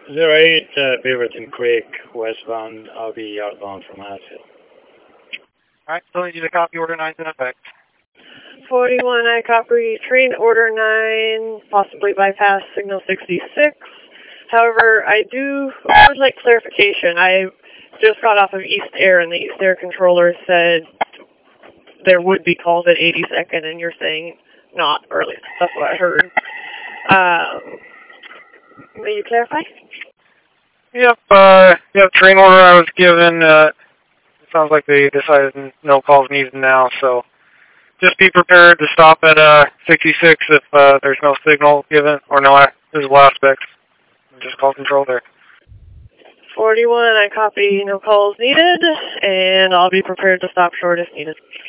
08, Beaverton Creek, westbound. I'll be outbound from Hatfield. Alright, still need you to copy order 9's in effect. 41, I copy train order 9, possibly bypass signal 66. However, I would like clarification. I just got off of East Air, and the East Air controller said there would be calls at 82nd, and you're saying not, or at least that's what I heard. May you clarify? Yep, train order I was given, sounds like they decided no calls needed now, so just be prepared to stop at 66 if there's no signal given or no visible aspects. Just call control there. 41, I copy no calls needed, and I'll be prepared to stop short if needed.